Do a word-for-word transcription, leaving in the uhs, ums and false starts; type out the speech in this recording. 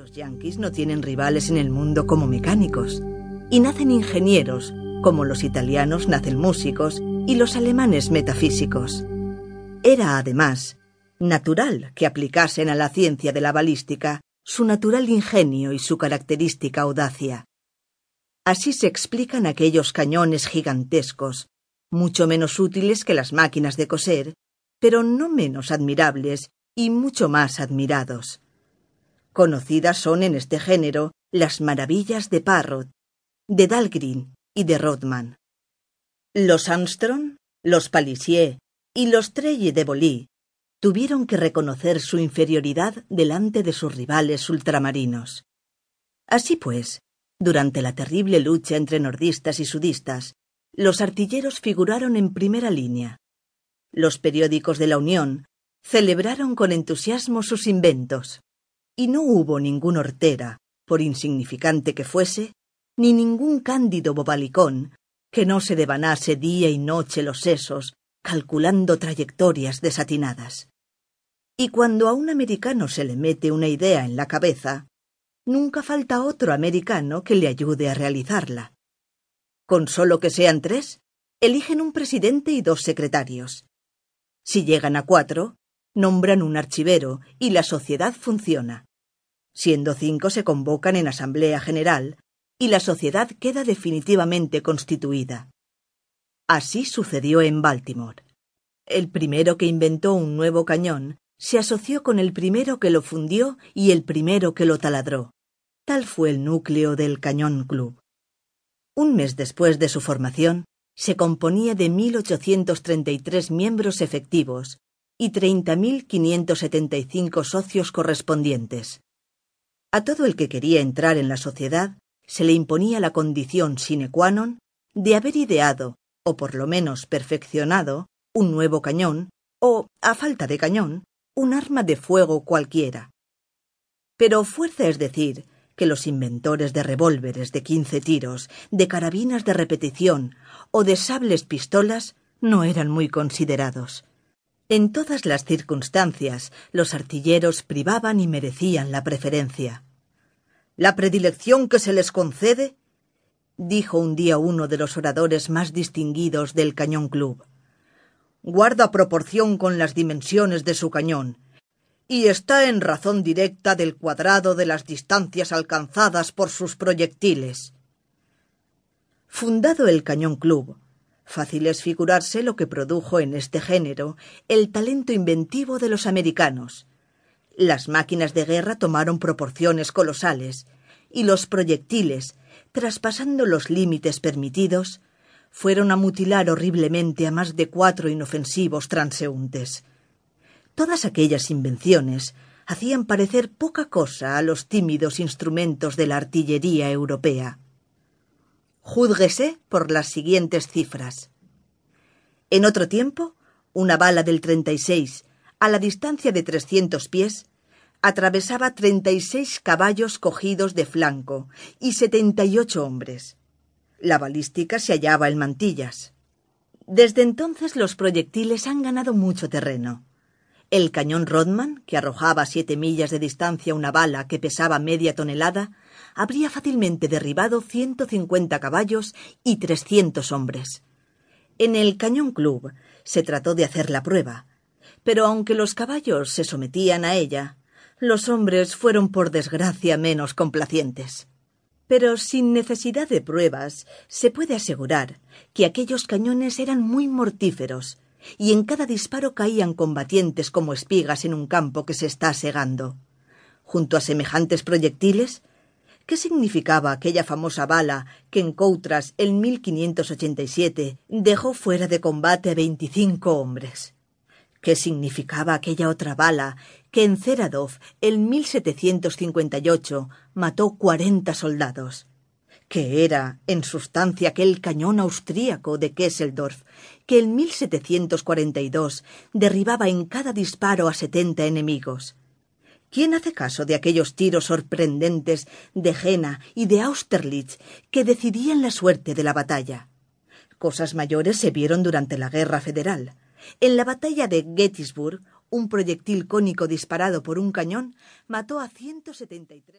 Los yanquis no tienen rivales en el mundo como mecánicos, y nacen ingenieros, como los italianos nacen músicos y los alemanes metafísicos. Era, además, natural que aplicasen a la ciencia de la balística su natural ingenio y su característica audacia. Así se explican aquellos cañones gigantescos, mucho menos útiles que las máquinas de coser, pero no menos admirables y mucho más admirados. Conocidas son en este género las maravillas de Parrot, de Dahlgren y de Rodman. Los Armstrong, los Palissy y los Trelle de Broglie tuvieron que reconocer su inferioridad delante de sus rivales ultramarinos. Así pues, durante la terrible lucha entre nordistas y sudistas, los artilleros figuraron en primera línea. Los periódicos de la Unión celebraron con entusiasmo sus inventos, y no hubo ningún hortera, por insignificante que fuese, ni ningún cándido bobalicón que no se devanase día y noche los sesos calculando trayectorias desatinadas. Y cuando a un americano se le mete una idea en la cabeza, nunca falta otro americano que le ayude a realizarla. Con solo que sean tres, eligen un presidente y dos secretarios. Si llegan a cuatro, nombran un archivero y la sociedad funciona. Siendo cinco, se convocan en asamblea general y la sociedad queda definitivamente constituida. Así sucedió en Baltimore. El primero que inventó un nuevo cañón se asoció con el primero que lo fundió y el primero que lo taladró. Tal fue el núcleo del Cañón Club. Un mes después de su formación, se componía de mil ochocientos treinta y tres miembros efectivos y treinta mil quinientos setenta y cinco socios correspondientes. A todo el que quería entrar en la sociedad se le imponía la condición sine qua non de haber ideado, o por lo menos perfeccionado, un nuevo cañón, o, a falta de cañón, un arma de fuego cualquiera. Pero fuerza es decir que los inventores de revólveres de quince tiros, de carabinas de repetición o de sables pistolas no eran muy considerados. En todas las circunstancias, los artilleros privaban y merecían la preferencia. «La predilección que se les concede», dijo un día uno de los oradores más distinguidos del Cañón Club, «guarda proporción con las dimensiones de su cañón y está en razón directa del cuadrado de las distancias alcanzadas por sus proyectiles». Fundado el Cañón Club, fácil es figurarse lo que produjo en este género el talento inventivo de los americanos. Las máquinas de guerra tomaron proporciones colosales y los proyectiles, traspasando los límites permitidos, fueron a mutilar horriblemente a más de cuatro inofensivos transeúntes. Todas aquellas invenciones hacían parecer poca cosa a los tímidos instrumentos de la artillería europea. Júzguese por las siguientes cifras. En otro tiempo, una bala del treinta y seis, a la distancia de trescientos pies, atravesaba treinta y seis caballos cogidos de flanco y setenta y ocho hombres. La balística se hallaba en mantillas. Desde entonces los proyectiles han ganado mucho terreno. El cañón Rodman, que arrojaba a siete millas de distancia una bala que pesaba media tonelada, habría fácilmente derribado ciento cincuenta caballos y trescientos hombres. En el Cañón Club se trató de hacer la prueba, pero aunque los caballos se sometían a ella, los hombres fueron por desgracia menos complacientes. Pero sin necesidad de pruebas se puede asegurar que aquellos cañones eran muy mortíferos y en cada disparo caían combatientes como espigas en un campo que se está segando. Junto a semejantes proyectiles, ¿qué significaba aquella famosa bala que en Coutras en mil quinientos ochenta y siete dejó fuera de combate a veinticinco hombres? ¿Qué significaba aquella otra bala que en Ceradov en mil setecientos cincuenta y ocho mató cuarenta soldados? ¿Qué era, en sustancia, aquel cañón austríaco de Kesseldorf que en mil setecientos cuarenta y dos derribaba en cada disparo a setenta enemigos? ¿Quién hace caso de aquellos tiros sorprendentes de Jena y de Austerlitz que decidían la suerte de la batalla? Cosas mayores se vieron durante la Guerra Federal. En la batalla de Gettysburg, un proyectil cónico disparado por un cañón mató a ciento setenta y tres...